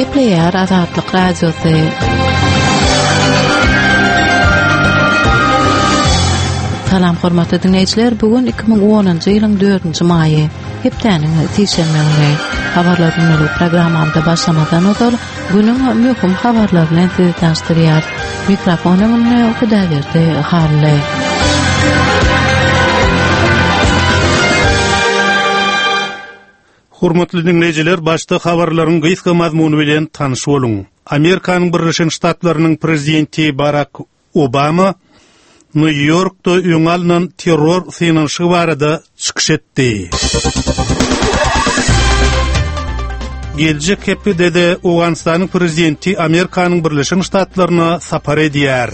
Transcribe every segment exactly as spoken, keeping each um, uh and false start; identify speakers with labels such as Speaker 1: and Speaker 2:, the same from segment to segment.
Speaker 1: Gepleýär Azatlyk Radiosy. Salam hormatly dinleýijiler, bugün iki ming onunçy ýylyň dördünçi maýy. Hepdeniň tişemegine habarlar dinlegi programmamda başlamadan öňe günüň möhüm habarlaryny size tanıştyrýar. Mikrofonumy Hudaýberdi Harly.
Speaker 2: Hormatly dinleýijiler, başda habarlaryň gysga mazmuny bilen tanyş boluň. Amerikanyň Birleşik Ştatlarynyň prezidenti Barack Obama New York'ta öňalynan terror synanyşy barada çykyş etdi. Gelecek hepde de Awganistanyň prezidenti Amerikanyň Birleşik Ştatlaryna sapar edýär.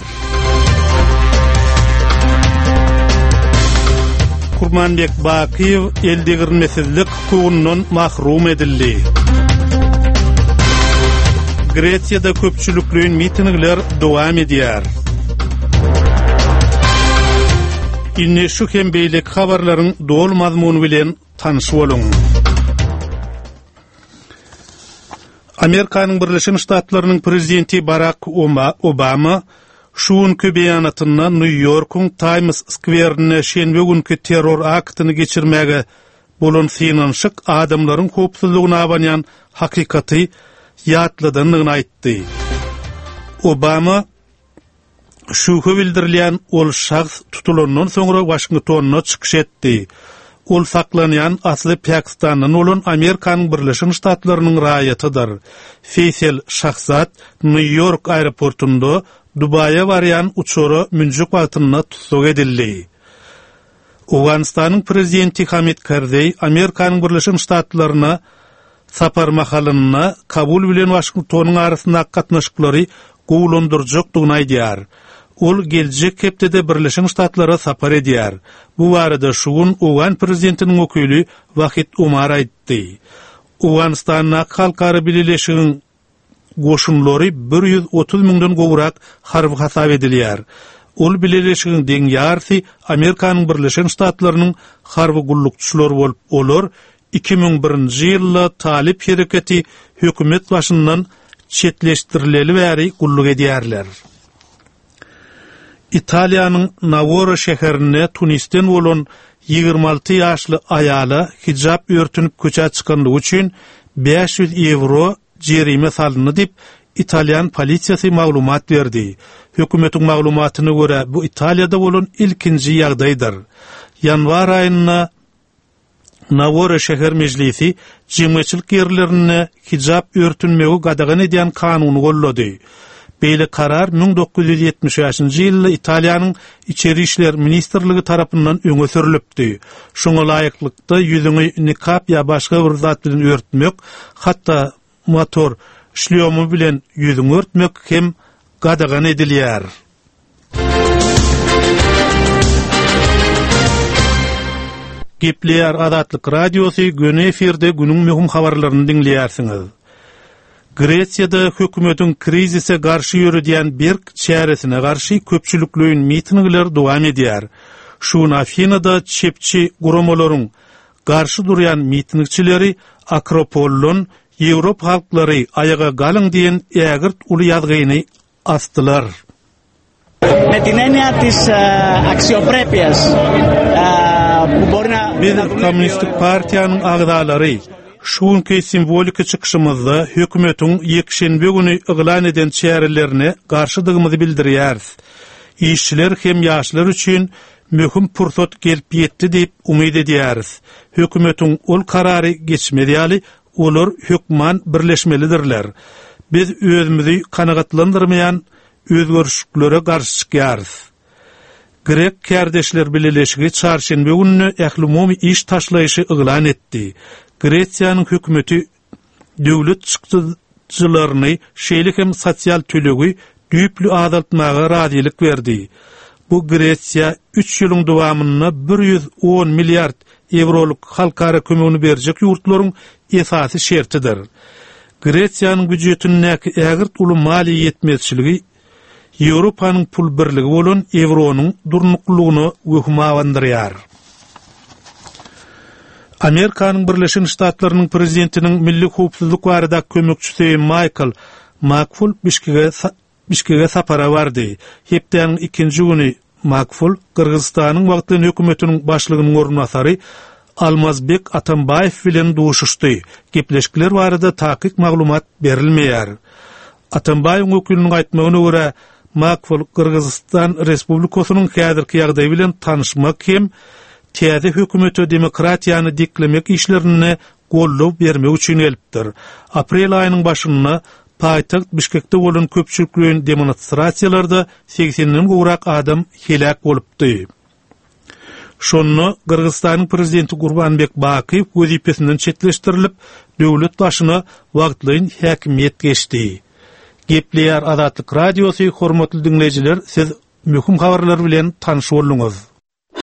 Speaker 2: Kurmanbek Bakiyew eldegirmesizlik hukugundan mahrum edildi. Gretsiýada köpçülikliň mitingler dowam edýär. Inne şu hembeýlik habarlaryň dol mazmuny bilen tanyş boluň. Amerikanyň Birleşik Ştatlarynyň prezidenti Barack Obama şuun beýanatynda New York'un Times Square'ne şenbe günkü terror aktyny geçirmäge bolan synanyşyk adamlaryň hopsuzlygyna abanýan hakikaty ýatladygyny aýtdy. Obama şuhu bildirilýän ol şahs tutulandan soňra Washingtonna çykyş etdi. Ol saklanýan asly Pakistanyň bolan Amerikanyň Birleşik Ştatlarynyň raýatydyr. Faysal şahsat New York aeroportunda Dubaýa barýan uçura münjük wagtyna tutsak edildi. Awganistanyň prezidenti Hamid Karzai Amerikanyň Birleşik Ştatlaryna sapar mahalyna Kabul bilen Washingtonyň arasynda gatnaşyklary gowlandyrjakdygyny aýdýar. Ol geljek hepde Birleşik Ştatlara sapar edýär. Bu barada şugun Awgan prezidentiniň öküli Wahid Umar aýtdy. Awganistanyň halkary birleşiginiň goşunlary bir yüz otuz müňden gowrak harby hasap edilýär. Ol birleşigiň deň ýarty Amerikanyň Birleşik Ştatlarynyň harby gullukçylary bolup olar iki ming birinji ýylda Talip hereketi hökümet başyndan çetleşdirileli bäri gulluk edýärler. Italiýanyň Navora şäherine Tunisden bolan ýygrima alty ýaşly aýala hijab örtünip köçe çykanlygy üçin beş yüz euro jerime salındı dip İtalyan polisiýasy maglumat berdi. Hökümetiň maglumatyna görä bu Italiýada bolan ilkinji ýagdaýdyr. Ýanwar aýyna Navora şäher mejlisi jemgyýetçilik ýerlerine hijab örtünmegi gadagan edýän kanuny gollady. Beýle karar ming dokuz yüz ýetmiş beşinji ýylda Italiýanyň içeri işler ministrligi tarapyndan öňe sürilipdi. Şoňa laýyklykda ýüzüňi nikap ýa başga bir zat bilen örtmek, hatda motor şlyomy bilen ýüzüňi örtmek hem gadagan edilýär. Gepleýär Azatlyk Radiosy güni efirde günüň möhüm habarlaryny dinleýärsiňiz. Gretsiýada hökümetiň krizise garşy ýürüdýän bir çäresine garşy köpçülikliň mitingler dowam edýär. Şuň Afinada çepçi guramalaryň garşy durýan mitingçileri Akropollon Ýewrop halklary ayaga galyň diýen ägirt uly ýazgyny astılar.
Speaker 3: Με την έννοια της αξιοπρέπειας που μπορεί να...
Speaker 2: Biz Komünistik Partiýanyň agdalary şuňky simbolik çykşymyzda hökümetiň ýekşenbe güni yglan eden çärelerine garşydygymyzy bildirýäris. İşçiler hem ýaşlar üçin möhüm pursat gelip ýetdi diýip umyd edýäris. Hökümetiň ol karary geçmedi ýaly olar hökman birleşmelidirler. Biz özümüzi kanagatlandyrmayan özgörüşlere garşy çykýarys. Grek kardeşler birleşigi çarşembe günü ähli iş taşlaýyşy yglan etdi. Gretsiýanyň hökümeti döwlet çykdyjylaryny şeýlik hem sosial tölegi düýpli azaltmaga radylyk berdi. Bu Gretsiýa üç ýylyň dowamyna bir yüz on milliard euroluk halkara kömegini berjek ýurtlaryň esasy şertidir. Gretsiýanyň büdjetine ägirt uly mali ýetmezçiligi Ýewropanyň pul birligi bolan euronyň durnuklugyny wehum awandyrýar. Amerikanyň Birleşik Ştatlarynyň prezidentiniň milli howpsuzlyk barada kömekçisi Michael McFaul Bişkekge Bişkekge sapara bardy. Hepden ikinji güni McFaul Kyrgyzstanyň wagtly hökümetiniň başlygynyň ornasary Almazbek Atambayew bilen duşuşdy. Gepleşikler barada takyk maglumat berilmeýär. Atambayew ökülüniň aýtmagyna görä, McFaul Kyrgyzstan Respublikasynyň häzirki ýagdaýy bilen tanışmak hem täze hökümeti demokratiýany diklemek işlerini gollap bermek üçin elipdir. Aprel aýynyň başynda paýtagt Bişkekde bolan köpçülikliň demonstrasiýalarda seksenden gowrak adam helak bolupdy. Şonu Kyrgyzstanyň prezidenti Gurbanbek Bakiýew wezipesinden çetleşdirilip, döwlet başyna wagtlyň häkimiýet geçdi. Gepleýär Azatlyk Radiosu, hormatly dinleýijiler, siz möhüm habarlar bilen tanyş bolduňyz.